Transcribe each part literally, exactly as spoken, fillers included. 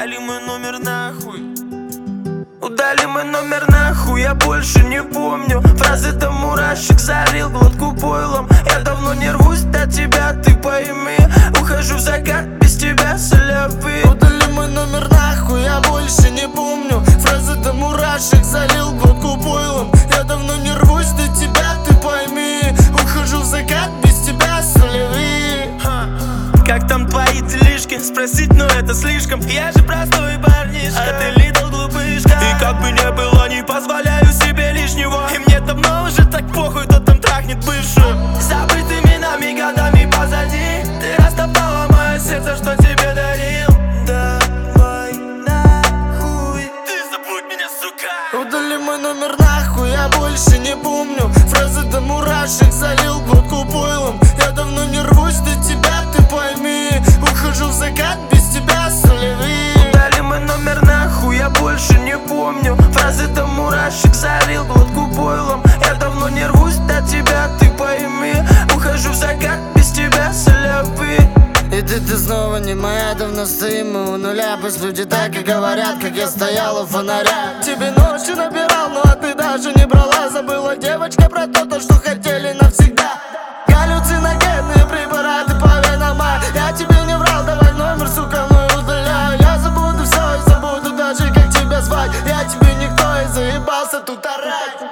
Удали мой номер нахуй. Удали мой номер нахуй, я больше не помню фразы, до мурашек залил глотку пойлом. Я давно не рвусь до тебя, ты пойми. Ухожу в закат, без тебя солявы. Удали мой номер нахуй, я больше не помню фразы, до мурашек залил глотку пойлом. Я давно не рвусь до тебя, ты пойми. Ухожу в закат, без тебя солявы. Как там твои делишки? Спросить, но это слишком. Я же простой парнишка, а ты литл глупышка. И как бы не было, не позволяю себе лишнего. И мне давно уже так похуй, кто там трахнет бывшую. Забытыми нами годами позади. Ты растоптала мое сердце, что тебе дарил. Давай нахуй, ты забудь меня, сука. Удали мой номер нахуй, я больше не помню фразы, до мурашек залил глотку пойлом. Я давно не рвусь до тебя, ты пойми. Ухожу в закат, без тебя солевые. Удали мой номер нахуй, я больше не помню фразы, до мурашек залил глотку пойлом. Я давно не рвусь до тебя, ты пойми. Ухожу в закат, без тебя солявы. И ты, ты снова не моя, давно стоим мы у нуля. Пусть люди так и говорят, как я стоял у фонаря. Тебе ночью набирал, но а ты даже не брала. Забыла, девочка, про то, то, что хотели навсегда. Галлюциногенные препараты по венам. Я тебе не врал, давай номер, сука, мой удаляю. Я забуду все и забуду даже, как тебя звать. Я тебе никто и заебался тут орать.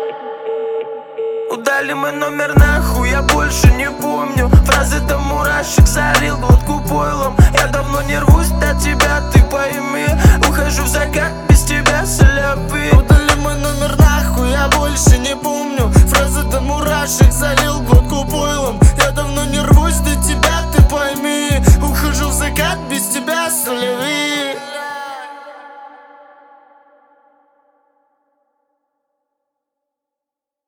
Удали мой номер нахуй, я больше не помню фразы, до мурашек залил глотку пойлом.